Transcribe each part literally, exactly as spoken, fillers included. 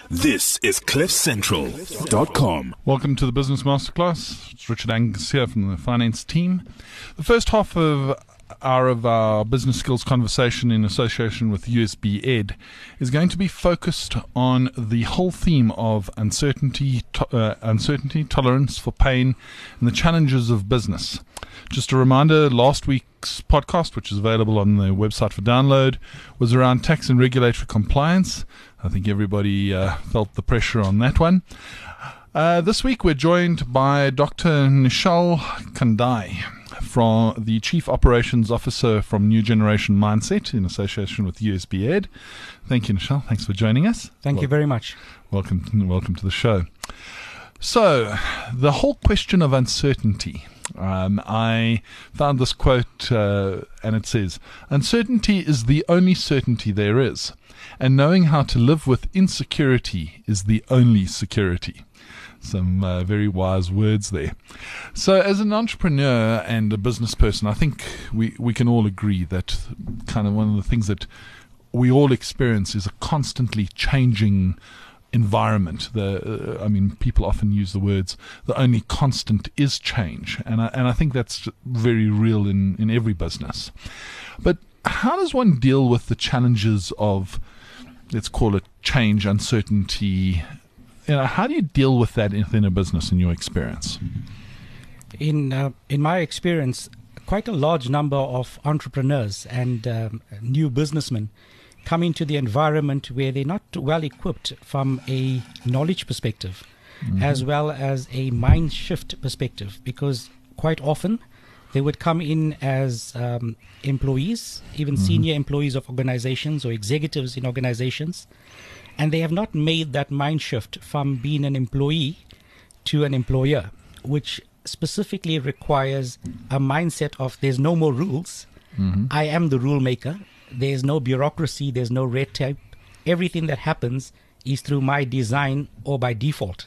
This is cliff central dot com. Welcome to the Business Masterclass. It's Richard Angus here from the finance team. The first half of our of our business skills conversation in association with U S B Ed is going to be focused on the whole theme of uncertainty, to, uh, uncertainty, tolerance for pain, and the challenges of business. Just a reminder, last week's podcast, which is available on the website for download, was around tax and regulatory compliance. I think everybody uh, felt the pressure on that one. Uh, this week we're joined by Doctor Nishal Kandai, from the Chief Operations Officer from New Generation Mindset in association with U S B Ed. Thank you, Nishal. Thanks for joining us. Thank well, you very much. Welcome, welcome to the show. So, the whole question of uncertainty. Um, I found this quote, uh, and it says, "Uncertainty is the only certainty there is, and knowing how to live with insecurity is the only security." Some uh, very wise words there. So as an entrepreneur and a business person, I think we, we can all agree that kind of one of the things that we all experience is a constantly changing environment. The uh, I mean, people often use the words, the only constant is change. And I, and I think that's very real in, in every business. But how does one deal with the challenges of, let's call it change, uncertainty? You know, how do you deal with that within a business in your experience? In uh, in my experience, quite a large number of entrepreneurs and um, new businessmen come into the environment where they're not well equipped from a knowledge perspective, mm-hmm. as well as a mind shift perspective, because quite often they would come in as um, employees, even mm-hmm. senior employees of organizations or executives in organizations, and they have not made that mind shift from being an employee to an employer, which specifically requires a mindset of there's no more rules. Mm-hmm. I am the rule maker. There's no bureaucracy. There's no red tape. Everything that happens is through my design or by default.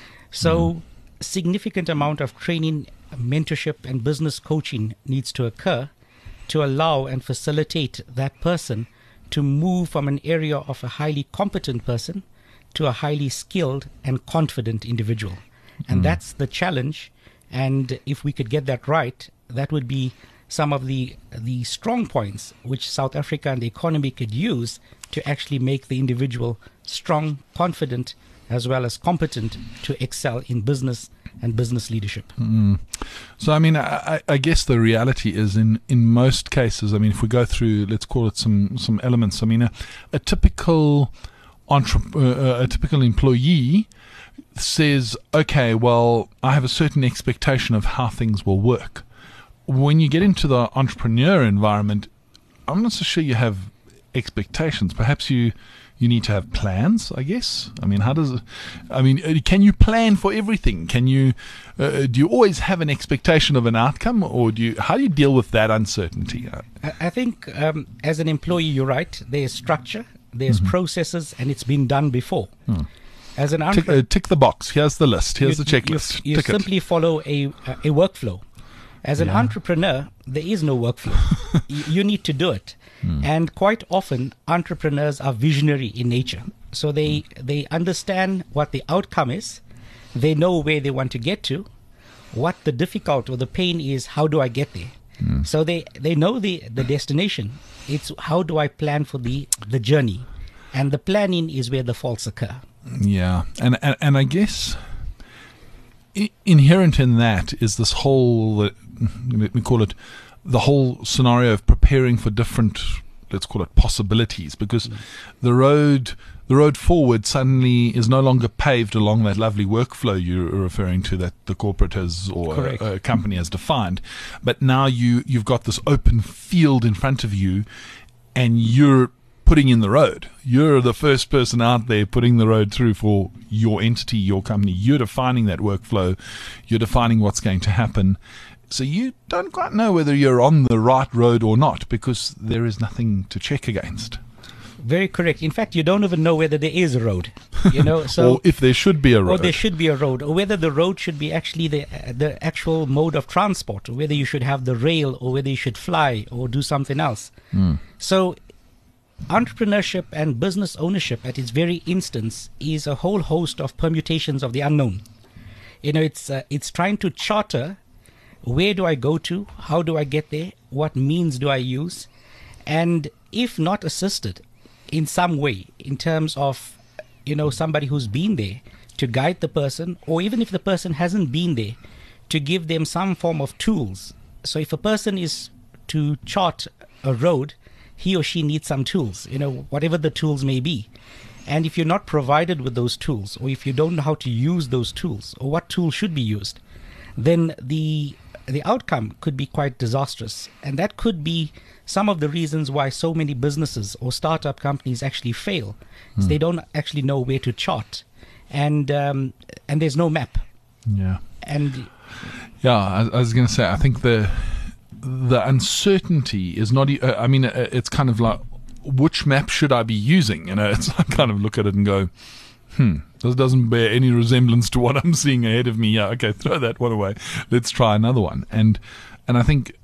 So mm-hmm. significant amount of training, mentorship, and business coaching needs to occur to allow and facilitate that person to move from an area of a highly competent person to a highly skilled and confident individual. And mm. that's the challenge. And if we could get that right, that would be some of the the strong points which South Africa and the economy could use to actually make the individual strong, confident, as well as competent to excel in business and business leadership. Mm. So, I mean, I, I guess the reality is in, in most cases, I mean, if we go through, let's call it some, some elements, I mean, a, a typical entre- uh, a typical employee says, okay, well, I have a certain expectation of how things will work. When you get into the entrepreneur environment, I'm not so sure you have expectations. Perhaps you you need to have plans, I guess. I mean, how does it, I mean, can you plan for everything? Can you uh, do you always have an expectation of an outcome, or do you how do you deal with that uncertainty? I think um, as an employee, you're right. There's structure, there's mm-hmm. processes, and it's been done before. Hmm. As an tick, uh, tick the box. Here's the list. Here's you, the checklist. You, you simply it. follow a a workflow. As an yeah. entrepreneur, there is no workflow. you, you need to do it. Mm. And quite often, entrepreneurs are visionary in nature. So they, mm. they understand what the outcome is. They know where they want to get to. What the difficult or the pain is, how do I get there? Mm. So they, they know the, the destination. It's how do I plan for the, the journey? And the planning is where the faults occur. Yeah. And, and, and I guess inherent in that is this whole, let me call it, the whole scenario of preparing for different, let's call it, possibilities, because mm. the road the road forward suddenly is no longer paved along that lovely workflow you're referring to that the corporate has or a, a company has defined, but now you you've got this open field in front of you, and you're putting in the road. You're the first person out there putting the road through for your entity, your company. You're defining that workflow. You're defining what's going to happen. So you don't quite know whether you're on the right road or not, because there is nothing to check against. Very correct. In fact, you don't even know whether there is a road. You know, so or if there should be a road. Or there should be a road, or whether the road should be actually the the actual mode of transport, or whether you should have the rail, or whether you should fly or do something else. Mm. So entrepreneurship and business ownership at its very instance is a whole host of permutations of the unknown. You know, it's uh, it's trying to charter, where do I go to, how do I get there, what means do I use, and if not assisted in some way in terms of, you know, somebody who's been there to guide the person, or even if the person hasn't been there, to give them some form of tools. So if a person is to chart a road, he or she needs some tools, you know, whatever the tools may be. And if you're not provided with those tools, or if you don't know how to use those tools, or what tools should be used, then the the outcome could be quite disastrous. And that could be some of the reasons why so many businesses or startup companies actually fail. Mm. Is they don't actually know where to chart, and um, and there's no map. Yeah. And yeah, I, I was going to say, I think the the uncertainty is not. Uh, I mean, uh, it's kind of like, which map should I be using? You know, it's I kind of look at it and go, hmm, this doesn't bear any resemblance to what I'm seeing ahead of me. Yeah, okay, throw that one away. Let's try another one. And and I think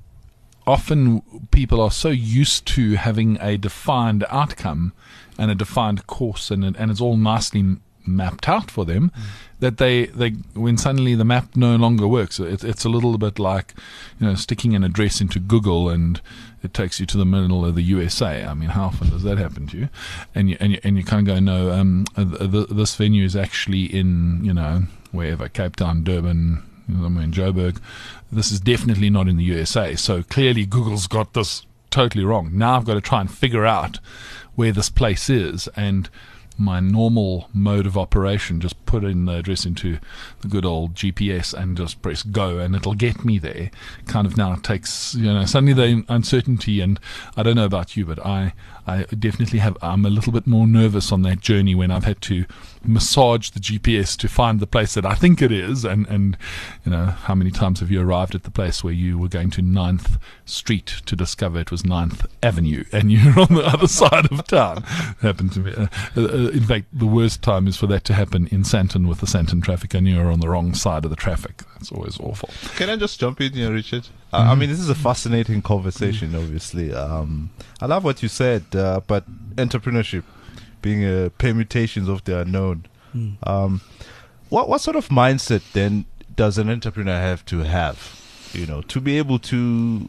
often people are so used to having a defined outcome and a defined course, and and it's all nicely mapped out for them, mm. that they, they when suddenly the map no longer works, it, it's a little bit like, you know, sticking an address into Google and it takes you to the middle of the U S A. I mean, how often does that happen to you? And you and you, and you kind of go, no, um, th- th- this venue is actually in, you know, wherever, Cape Town, Durban, somewhere in Joburg. This is definitely not in the U S A. So clearly Google's got this totally wrong. Now I've got to try and figure out where this place is, and my normal mode of operation, just put in the address into the good old G P S and just press go and it'll get me there, kind of now takes, you know, suddenly the uncertainty. And I don't know about you, but I I definitely have, I'm a little bit more nervous on that journey when I've had to massage the G P S to find the place that I think it is. And, and you know, how many times have you arrived at the place where you were going to ninth Street to discover it was ninth Avenue and you're on the other side of town? It happened to me. Uh, uh, in fact, the worst time is for that to happen in Sandton with the Sandton traffic and you're on the wrong side of the traffic. That's always awful. Can I just jump in here, Richard? Uh, Mm-hmm. I mean, this is a fascinating conversation, obviously. Um, I love what you said, uh, but entrepreneurship being uh, permutations of the unknown. Mm. Um, what what sort of mindset then does an entrepreneur have to have, you know, to be able to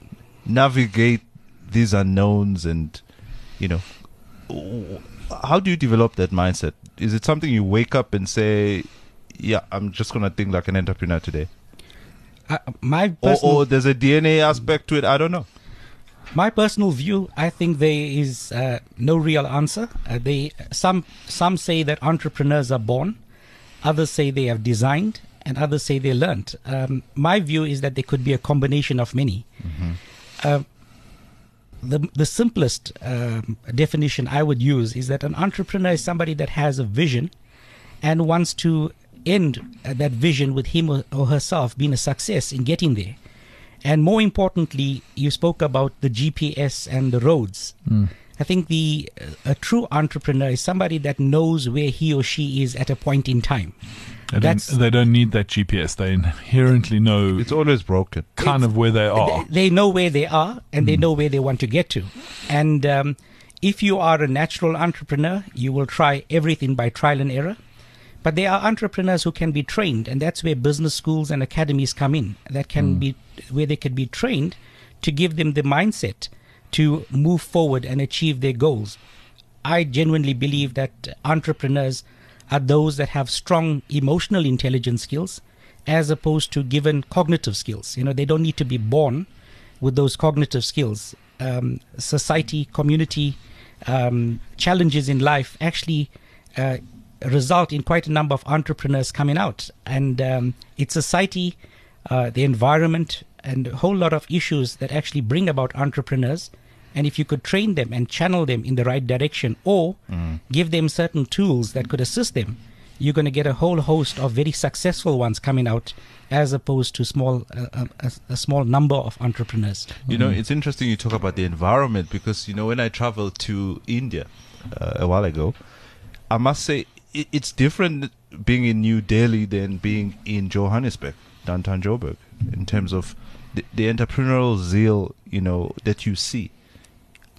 navigate these unknowns, and, you know, how do you develop that mindset? Is it something you wake up and say, yeah, I'm just going to think like an entrepreneur today? Uh, my Or, personal, or there's a D N A aspect to it? I don't know. my personal view, I think there is uh, no real answer. Uh, they some some say that entrepreneurs are born, others say they have designed, and others say they learned. Um, my view is that there could be a combination of many. Mm-hmm. Uh, the the simplest um, definition I would use is that an entrepreneur is somebody that has a vision and wants to end uh, that vision with him or, or herself being a success in getting there. And more importantly, you spoke about the G P S and the roads. Mm. I think the uh, a true entrepreneur is somebody that knows where he or she is at a point in time. They don't, That's- they don't need that G P S. They inherently know It's always broken. kind of where they are. They, they know where they are, and they know where they want to get to. And um, if you are a natural entrepreneur, you will try everything by trial and error. But there are entrepreneurs who can be trained, and that's where business schools and academies come in. That can be where they can be trained to give them the mindset to move forward and achieve their goals. I genuinely believe that entrepreneurs are those that have strong emotional intelligence skills as opposed to given cognitive skills. You know, they don't need to be born with those cognitive skills. Um, society, community, um, challenges in life actually uh, result in quite a number of entrepreneurs coming out. And um, it's society, uh, the environment, and a whole lot of issues that actually bring about entrepreneurs. And if you could train them and channel them in the right direction, or Mm. give them certain tools that could assist them, you're going to get a whole host of very successful ones coming out, as opposed to small uh, a, a small number of entrepreneurs. You know, it's interesting you talk about the environment, because, you know, when I traveled to India uh, a while ago, I must say it, it's different being in New Delhi than being in Johannesburg, downtown Joburg, in terms of the, the entrepreneurial zeal, you know, that you see.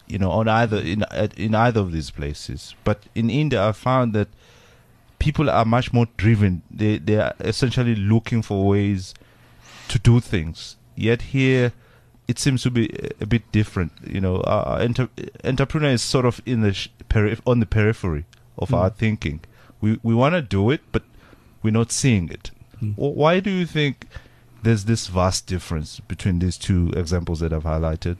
you know, on either in at- in either of these places. But in India, I found that people are much more driven. They they are essentially looking for ways to do things. Yet here, it seems to be a bit different. You know, uh, enter- entrepreneur is sort of in the sh- peri- on the periphery of Mm. our thinking. We we want to do it, but we're not seeing it. Mm. W- Why do you think there's this vast difference between these two examples that I've highlighted?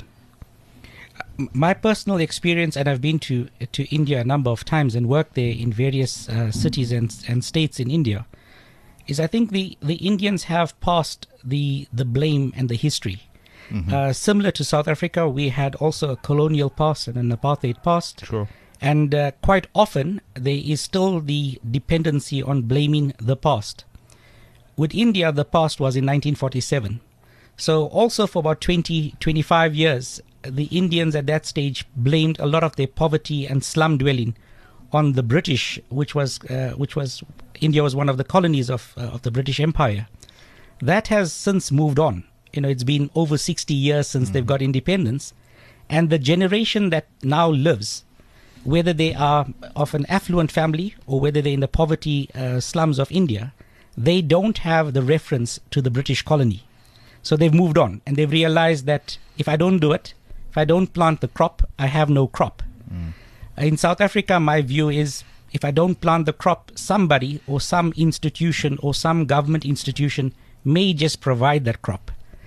M- My personal experience, and I've been to to India a number of times and worked there in various uh, cities and and states in India, is I think the, the Indians have passed the the blame and the history. Mhm. Uh, similar to South Africa, we had also a colonial past and an apartheid past. Sure. And uh, quite often, there is still the dependency on blaming the past. With India, the past was in nineteen forty-seven. So also for about twenty, twenty-five years, the Indians at that stage blamed a lot of their poverty and slum dwelling on the British, which was, uh, which was, India was one of the colonies of, uh, of the British Empire. That has since moved on. You know, it's been over sixty years since they've got independence. And the generation that now lives, whether they are of an affluent family or whether they're in the poverty uh, slums of India, they don't have the reference to the British colony. So they've moved on and they've realized that if I don't do it, if I don't plant the crop, I have no crop. Mm. In South Africa, my view is if I don't plant the crop, somebody or some institution or some government institution may just provide that crop.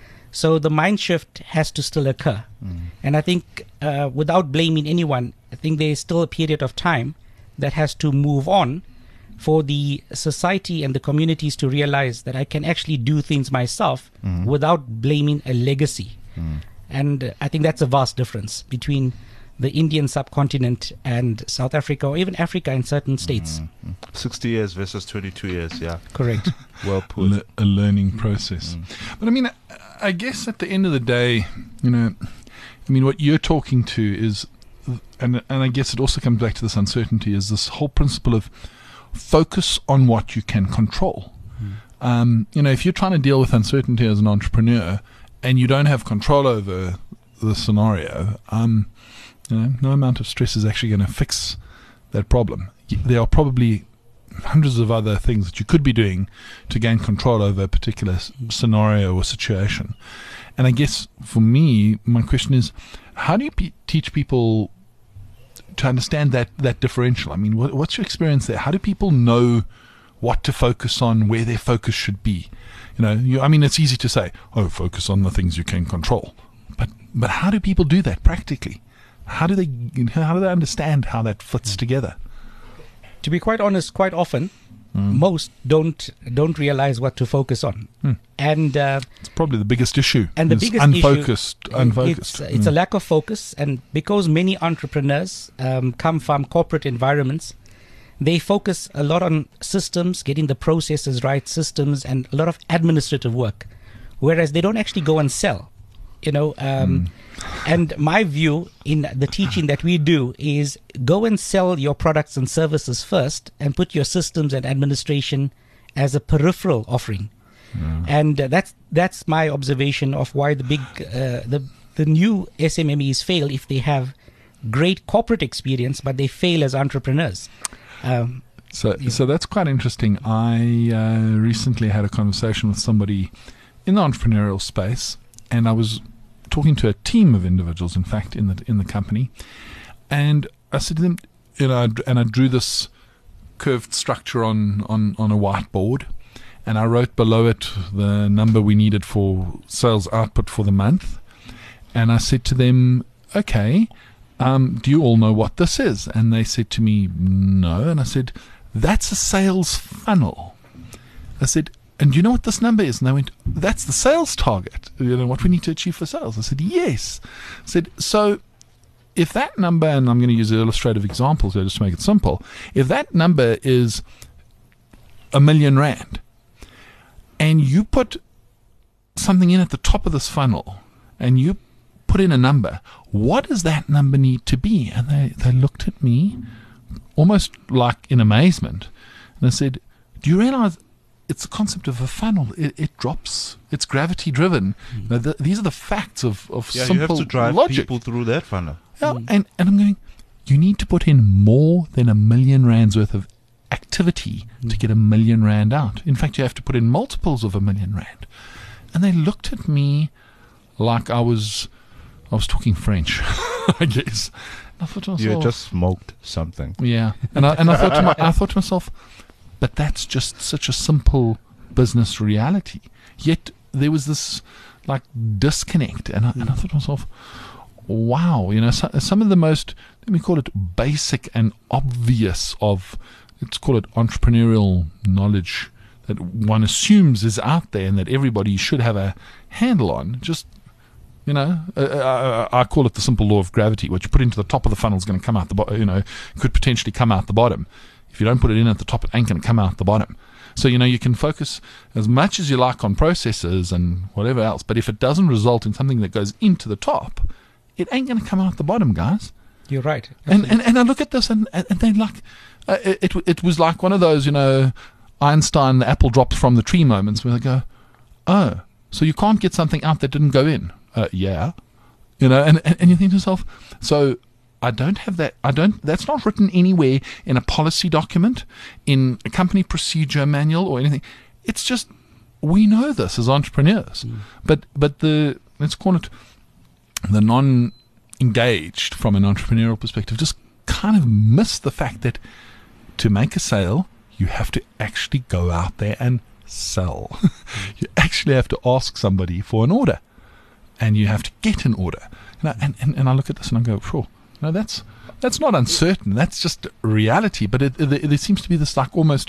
So the mind shift has to still occur. Mm. And I think uh, without blaming anyone, I think there is still a period of time that has to move on for the society and the communities to realize that I can actually do things myself Mhm. without blaming a legacy. Mm. And uh, I think that's a vast difference between the Indian subcontinent and South Africa or even Africa in certain states. Mm. sixty years versus twenty-two years, yeah. Correct. Well put. Le- a learning process. Mm. But I mean, I- I guess at the end of the day, you know, I mean, what you're talking to is, and and I guess it also comes back to this uncertainty, is this whole principle of focus on what you can control. Mm. Um, you know, if you're trying to deal with uncertainty as an entrepreneur and you don't have control over the scenario, um, you know, no amount of stress is actually going to fix that problem. Y- There are probably hundreds of other things that you could be doing to gain control over a particular s- scenario or situation. And I guess for me, my question is, how do you pe- teach people to understand that, that differential? I mean, what, what's your experience there? How do people know what to focus on, where their focus should be? You know, you, I mean, it's easy to say, oh, focus on the things you can control. But but how do people do that practically? How do they how do they understand how that fits together? To be quite honest, quite often, most don't don't realize what to focus on. Mm. And uh, It's probably the biggest issue. And the is biggest unfocused, issue, unfocused. It's, it's a lack of focus, and because many entrepreneurs um, come from corporate environments, they focus a lot on systems, getting the processes right, systems, and a lot of administrative work, whereas they don't actually go and sell. You know, um, and my view in the teaching that we do is go and sell your products and services first, and put your systems and administration as a peripheral offering. And uh, that's that's my observation of why the big uh, the the new S M M Es fail if they have great corporate experience, but they fail as entrepreneurs. Um, So, Yeah. so that's quite interesting. I uh, recently had a conversation with somebody in the entrepreneurial space, and I was talking to a team of individuals, in fact, in the in the company, and I said to them, you know, I d- and I drew this curved structure on on on a whiteboard, and I wrote below it the number we needed for sales output for the month, and I said to them, okay. Um, do you all know what this is? And they said to me, no. And I said, that's a sales funnel. I said, and do you know what this number is? And they went, that's the sales target, you know, what we need to achieve for sales. I said, yes. I said, so if that number, and I'm going to use illustrative examples here just to make it simple, if that number is a million rand, and you put something in at the top of this funnel, and you put in a number, what does that number need to be? And they, they looked at me almost like in amazement, and I said, do you realize it's the concept of a funnel. It, it drops. It's gravity driven. Mm. You know, the, these are the facts of, of yeah, simple you have to drive logic. people through that funnel. Yeah, mm. and, and I'm going, you need to put in more than a million rands worth of activity mm. to get a million rand out. In fact, you have to put in multiples of a million rand. And they looked at me like I was, I was talking French, I guess. And I thought to myself, you had just smoked something. Yeah, and I and I thought to my, I thought to myself, but that's just such a simple business reality. Yet there was this like disconnect, and I, and I thought to myself, wow, you know, so, some of the most, let me call it basic and obvious of, let's call it entrepreneurial knowledge that one assumes is out there and that everybody should have a handle on. Just, you know, uh, I, I call it the simple law of gravity. What you put into the top of the funnel is going to come out the bottom, you know, could potentially come out the bottom. If you don't put it in at the top, it ain't going to come out the bottom. So, you know, you can focus as much as you like on processes and whatever else, but if it doesn't result in something that goes into the top, it ain't going to come out the bottom, guys. You're right. And, and and I look at this and, and they like, uh, it, it it was like one of those, you know, Einstein, the apple drops from the tree moments where they go, oh, so you can't get something out that didn't go in. Uh, yeah. You know, and, and, and you think to yourself, so I don't have that, I don't, that's not written anywhere in a policy document, in a company procedure manual or anything. It's just, we know this as entrepreneurs. Mm. But, but the, let's call it the non-engaged from an entrepreneurial perspective, just kind of miss the fact that to make a sale, you have to actually go out there and sell. You actually have to ask somebody for an order, and you have to get an order. You know, and, and, and I look at this and I go, sure, no, that's that's not uncertain. That's just reality. But it, it, there seems to be this like almost,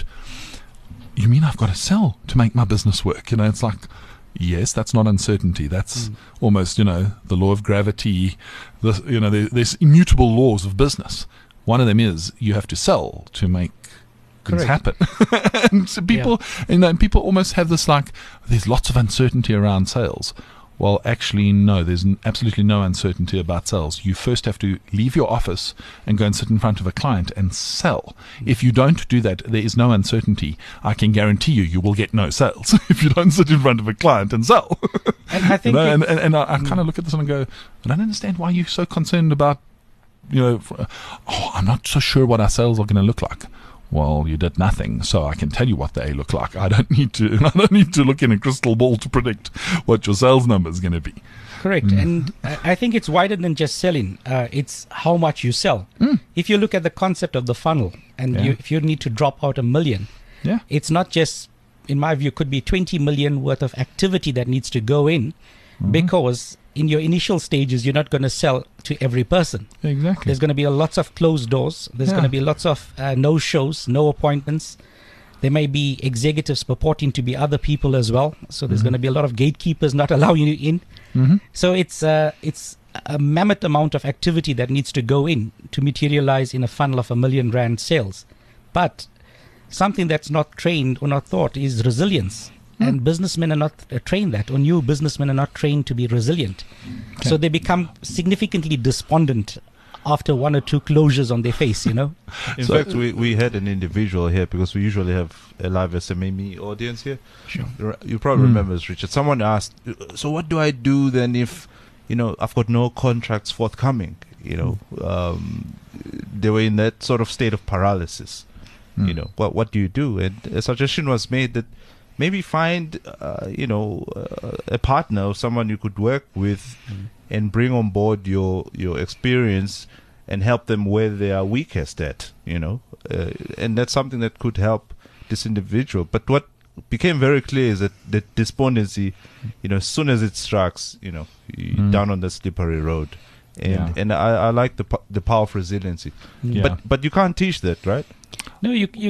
you mean I've got to sell to make my business work? You know, it's like, yes, that's not uncertainty. That's mm. almost, you know, the law of gravity. The, you know, there, there's immutable laws of business. One of them is you have to sell to make things happen. And so people, yeah. you know, and people almost have this like, there's lots of uncertainty around sales. Well, actually, no, there's n- absolutely no uncertainty about sales. You first have to leave your office and go and sit in front of a client and sell. Mm. If you don't do that, there is no uncertainty. I can guarantee you, you will get no sales if you don't sit in front of a client and sell. And I think, you know, and, and, and I, I kind of look at this and I go, I don't understand why you're so concerned about, you know, oh, I'm not so sure what our sales are going to look like. Well, you did nothing, so I can tell you what they look like. I don't need to. I don't need to look in a crystal ball to predict what your sales number is going to be. Correct, mm. and I think it's wider than just selling. Uh, it's how much you sell. Mm. If you look at the concept of the funnel, and yeah. you, if you need to drop out a million, yeah, it's not just, in my view, could be twenty million worth of activity that needs to go in, mm-hmm. because in your initial stages, you're not going to sell to every person. Exactly. There's going to be lots of closed doors. There's yeah. going to be lots of uh, no shows, no appointments. There may be executives purporting to be other people as well. So there's mm-hmm. going to be a lot of gatekeepers not allowing you in. Mm-hmm. So it's uh, it's a mammoth amount of activity that needs to go in to materialize in a funnel of a million rand sales. But something that's not trained or not taught is resilience. Mm. And businessmen are not uh, trained that, or new businessmen are not trained to be resilient. Okay. So they become significantly despondent after one or two closures on their face, you know. In so, fact, we, we had an individual here because we usually have a live S M M E audience here. Sure. You probably mm. remember this, Richard. Someone asked, so what do I do then if, you know, I've got no contracts forthcoming? You know, mm. um, they were in that sort of state of paralysis. Mm. You know, what what do you do? And a suggestion was made that maybe find, uh, you know, uh, a partner or someone you could work with mm. and bring on board your your experience and help them where they are weakest at, you know. Uh, and that's something that could help this individual. But what became very clear is that the despondency, you know, as soon as it strikes, you know, you're mm. down on the slippery road. And yeah. and I, I like the the power of resiliency. Yeah. But but you can't teach that, right? No, you you.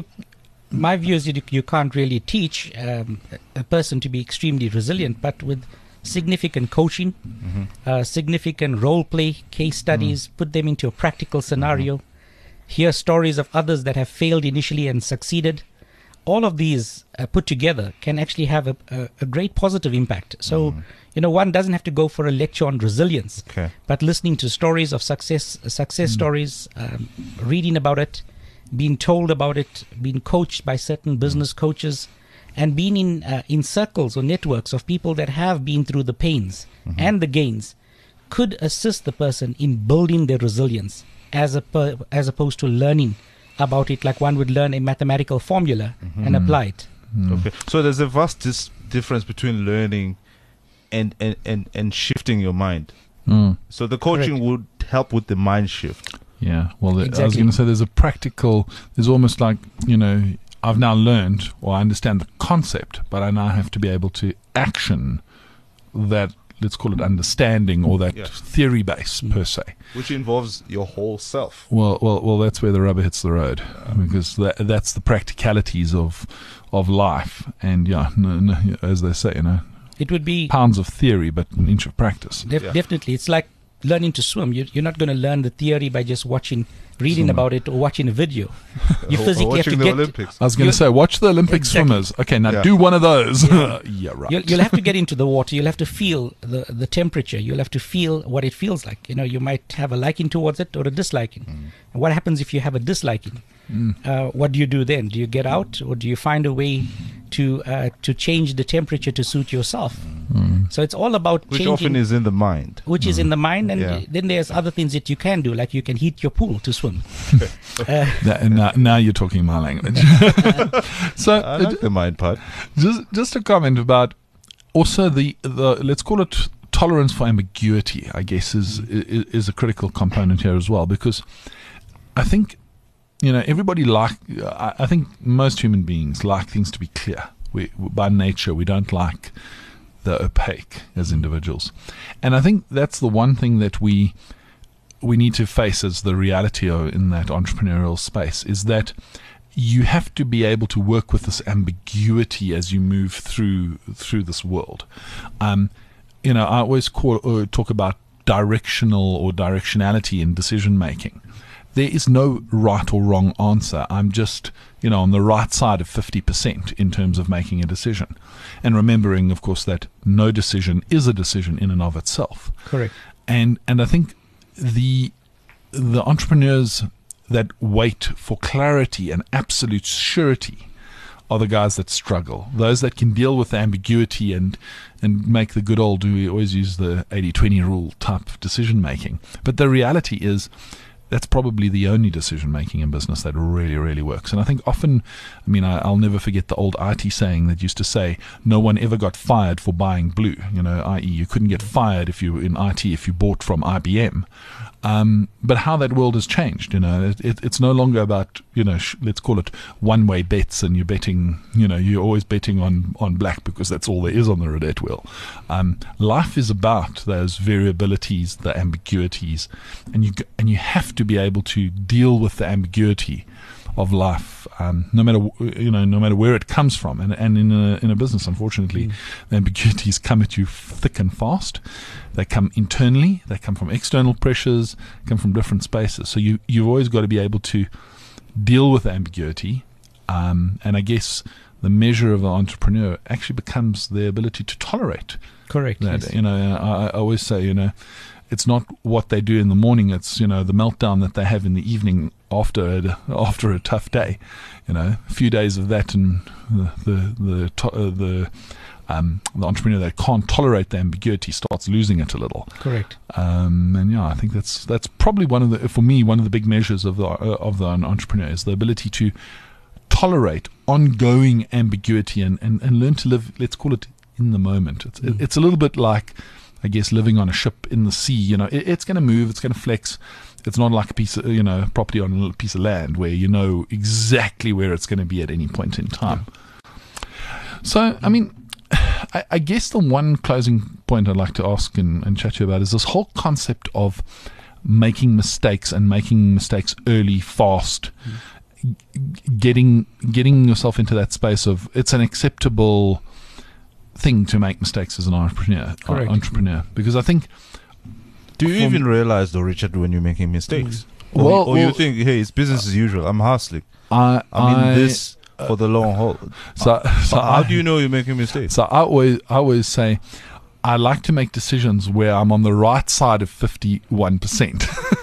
My view is you, you can't really teach um, a person to be extremely resilient, but with significant coaching, mm-hmm. uh, significant role play, case studies, mm. put them into a practical scenario, mm-hmm. hear stories of others that have failed initially and succeeded. All of these uh, put together can actually have a, a, a great positive impact. So, mm. you know, one doesn't have to go for a lecture on resilience, okay. but listening to stories of success, success mm. stories, um, reading about it, being told about it, being coached by certain business coaches, and being in uh, in circles or networks of people that have been through the pains mm-hmm. and the gains could assist the person in building their resilience as a per, as opposed to learning about it like one would learn a mathematical formula mm-hmm. and apply it. Mm. Okay, so there's a vast dis- difference between learning and and, and, and shifting your mind. Mm. So the coaching Correct. would help with the mind shift. Yeah, well, the, I was Exactly. going to say there's a practical, there's almost like, you know, I've now learned or I understand the concept, but I now have to be able to action that, let's call it understanding or that Yeah. theory base per se. Which involves your whole self. Well, well, well. That's where the rubber hits the road, because that, that's the practicalities of of life. And yeah, no, no, as they say, you know, It would be pounds of theory, but an inch of practice. def- Yeah. definitely, it's like learning to swim. You, you're not going to learn the theory by just watching, reading Swimmer. about it or watching a video. You Or- or physically have to watching the get. Olympics. I was going You- to say, watch the Olympic Exactly. swimmers. Okay, now Yeah. do one of those. Yeah. Yeah, right. You'll, you'll have to get into the water. You'll have to feel the, the temperature. You'll have to feel what it feels like. You know, you might have a liking towards it or a disliking. And what happens if you have a disliking? Mm. Uh, what do you do then? Do you get out, or do you find a way to uh, to change the temperature to suit yourself? Mm. So it's all about Which changing, often is in the mind. which is in the mind, and Yeah. then there's other things that you can do, like you can heat your pool to swim. uh, That- now, now you're talking my language. so, I uh, like the mind part. just just a comment about also the the let's call it tolerance for ambiguity. I guess is is, is a critical component here as well, because I think, you know, everybody like I, I think most human beings like things to be clear. We by nature we don't like the opaque as individuals, and I think that's the one thing that we we need to face as the reality of, in that entrepreneurial space, is that you have to be able to work with this ambiguity as you move through through this world. Um, you know, I always call, uh, talk about directional or directionality in decision making. There is no right or wrong answer. I'm just, you know, on the right side of fifty percent in terms of making a decision. And remembering, of course, that no decision is a decision in and of itself. correct. And and I think the the entrepreneurs that wait for clarity and absolute surety are the guys that struggle. Those that can deal with the ambiguity and and make the good old, we always use the eighty twenty rule type of decision making. But the reality is that's probably the only decision making in business that really, really works. And I think often, I mean, I, I'll never forget the old I T saying that used to say, no one ever got fired for buying blue, you know, that is you couldn't get fired if you were in I T if you bought from I B M. Um, but how that world has changed, you know, it, it, it's no longer about, you know, sh- let's call it one-way bets, and you're betting, you know, you're always betting on, on black because that's all there is on the roulette wheel. Um, life is about those variabilities, the ambiguities, and you g- and you have to be able to deal with the ambiguity of life, um, no matter w- you know, no matter where it comes from. And and in a in a business, unfortunately, mm. the ambiguities come at you thick and fast. They come internally, they come from external pressures, come from different spaces. So you you've always got to be able to deal with ambiguity. Um, and I guess the measure of an entrepreneur actually becomes their ability to tolerate Correct. that. Yes. You know, I, I always say, you know, it's not what they do in the morning. It's, you know, the meltdown that they have in the evening after a, after a tough day. You know, a few days of that, and the the the to, uh, the, um, the entrepreneur that can't tolerate the ambiguity starts losing it a little. Correct. Um, and yeah, I think that's that's probably one of the, for me, one of the big measures of the uh, of the entrepreneur is the ability to tolerate ongoing ambiguity and, and, and learn to live, let's call it, in the moment. It's Mm. it's a little bit like, I guess, living on a ship in the sea. You know, it, it's going to move, it's going to flex. It's not like a piece of, you know, property on a little piece of land where you know exactly where it's going to be at any point in time. So, I mean, I, I guess the one closing point I'd like to ask and, and chat to you about is this whole concept of making mistakes and making mistakes early, fast, mm. g- getting getting yourself into that space of it's an acceptable thing to make mistakes as an entrepreneur. Correct. Entrepreneur, because I think. Do you from- even realize, though, Richard, when you're making mistakes? Mm. Or, Well, or you well- think, hey, it's business as usual. I'm hustling. I, I'm I in this for the long haul. So, so But how I, do you know you're making mistakes? So I always, I always say, I like to make decisions where I'm on the right side of fifty-one percent.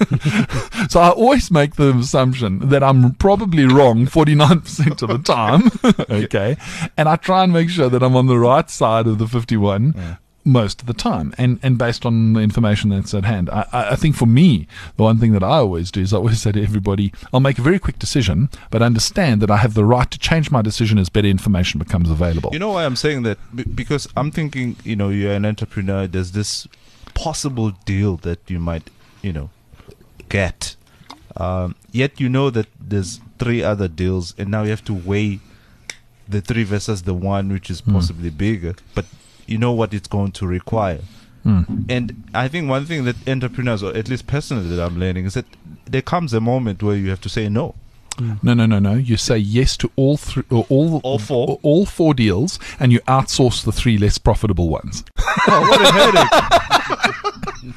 So I always make the assumption that I'm probably wrong forty-nine percent of the time. Okay. And I try and make sure that I'm on the right side of the fifty-one. Yeah. Most of the time, and and based on the information that's at hand. I, I think for me, the one thing that I always do is I always say to everybody, I'll make a very quick decision, but understand that I have the right to change my decision as better information becomes available. You know why I'm saying that? B- because I'm thinking, you know, you're an entrepreneur, there's this possible deal that you might, you know, get. Um, yet you know that there's three other deals, and now you have to weigh the three versus the one which is possibly mm. bigger, but you know what it's going to require. Mm. And I think one thing that entrepreneurs, or at least personally that I'm learning, is that there comes a moment where you have to say no. Mm. No, no, no, no. You say yes to all three, or all, all four, all four deals, and you outsource the three less profitable ones. Oh, what a headache!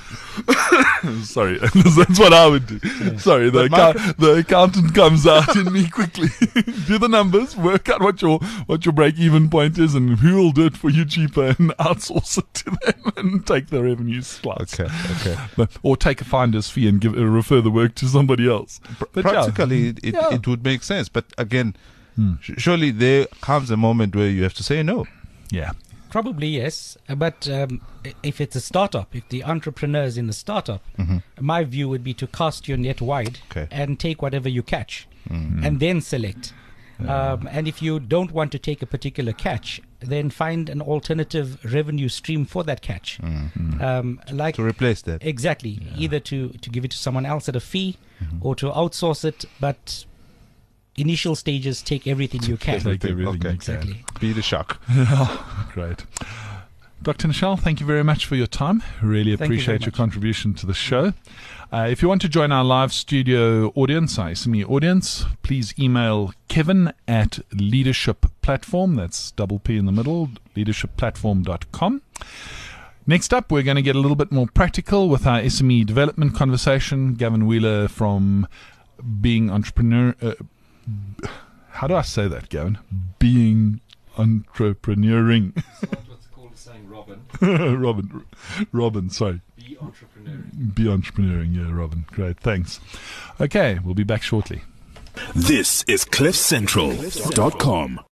Sorry, that's what I would do. Yeah. Sorry, the, account, the accountant comes out in me quickly. Do the numbers, work out what your what your break-even point is, and who will do it for you cheaper, and outsource it to them and take the revenue slice. Okay, okay. But, or take a finder's fee and give uh, refer the work to somebody else. But Practically, yeah. it yeah. it would make sense. But again, hmm. sh- surely there comes a moment where you have to say no. Yeah. Probably yes, but um, if it's a startup, if the entrepreneur is in the startup, mm-hmm. my view would be to cast your net wide okay. and take whatever you catch, mm-hmm. and then select. Yeah. Um, and if you don't want to take a particular catch, then find an alternative revenue stream for that catch, mm-hmm. um, like to replace that. Exactly, yeah. either to to give it to someone else at a fee, mm-hmm. or to outsource it, but. Initial stages, take everything you can. Take everything okay. you can. Be the shock. Great. Doctor Nishal, thank you very much for your time. Really thank appreciate you your contribution to the show. Uh, if you want to join our live studio audience, our S M E audience, please email Kevin at Leadership Platform. That's double P in the middle, leadership platform dot com. Next up, we're going to get a little bit more practical with our S M E development conversation. Gavin Wheeler from Being Entrepreneur... Uh, How do I say that, Gavin? Being entrepreneuring. It's not what's called saying Robin. Robin, Robin, sorry. Be entrepreneuring. Be entrepreneuring, yeah, Robin. Great, thanks. Okay, we'll be back shortly. This is cliff central dot com.